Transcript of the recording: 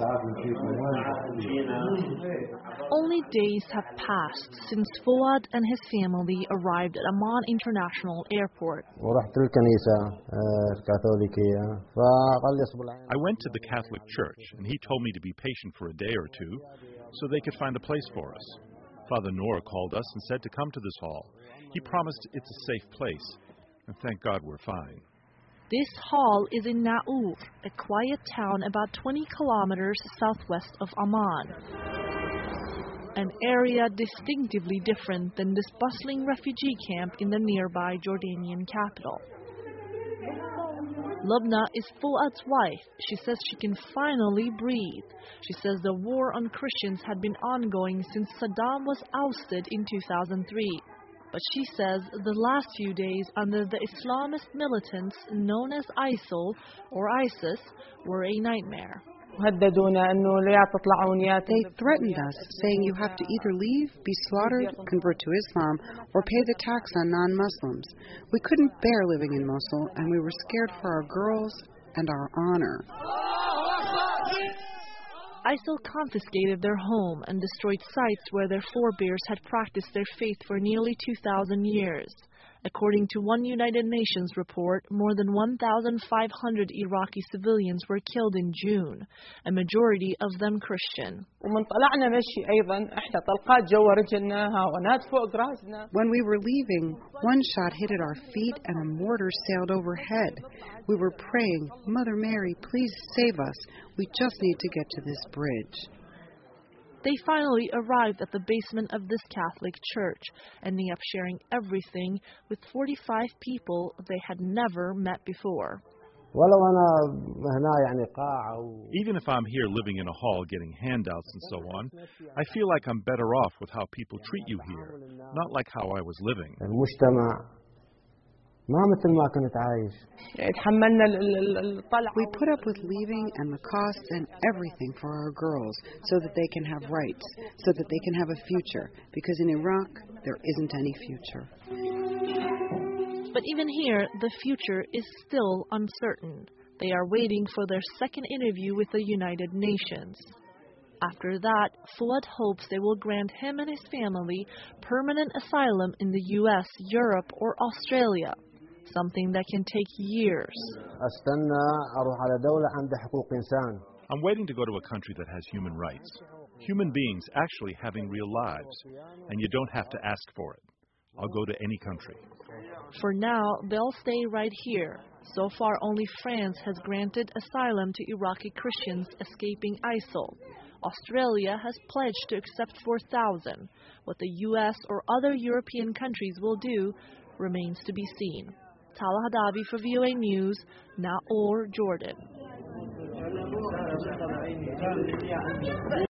Only days have passed since Fuad and his family arrived at Amman International Airport. I went to the Catholic Church, and he told me to be patient for a day or two so they could find a place for us. Father Noor called us and said to come to this hall. He promised it's a safe place, and thank God we're fine. This hall is in Naur, a quiet town about 20 kilometers southwest of Amman. An area distinctively different than this bustling refugee camp in the nearby Jordanian capital. Lubna is Fuad's wife. She says she can finally breathe. She says the war on Christians had been ongoing since Saddam was ousted in 2003. But she says the last few days under the Islamist militants known as ISIL or ISIS were a nightmare. They threatened us, saying you have to either leave, be slaughtered, convert to Islam, or pay the tax on non-Muslims. We couldn't bear living in Mosul, and we were scared for our girls and our honor. ISIL confiscated their home and destroyed sites where their forebears had practiced their faith for nearly 2,000 years. According to one United Nations report, more than 1,500 Iraqi civilians were killed in June, a majority of them Christian. When we were leaving, one shot hit at our feet and a mortar sailed overhead. We were praying, Mother Mary, please save us. We just need to get to this bridge. They finally arrived at the basement of this Catholic church, ending up sharing everything with 45 people they had never met before. Even if I'm here living in a hall getting handouts and so on, I feel like I'm better off with how people treat you here, not like how I was living. We put up with leaving and the costs and everything for our girls so that they can have rights, so that they can have a future, because in Iraq there isn't any future. But even here, the future is still uncertain. They are waiting for their second interview with the United Nations. After that, Fuad hopes they will grant him and his family permanent asylum in the US, Europe, or Australia. Something that can take years. I'm waiting to go to a country that has human rights. Human beings actually having real lives. And you don't have to ask for it. I'll go to any country. For now, they'll stay right here. So far, only France has granted asylum to Iraqi Christians escaping ISIL. Australia has pledged to accept 4,000. What the US or other European countries will do remains to be seen. Tala Hadavi for VOA News, Naur, Jordan.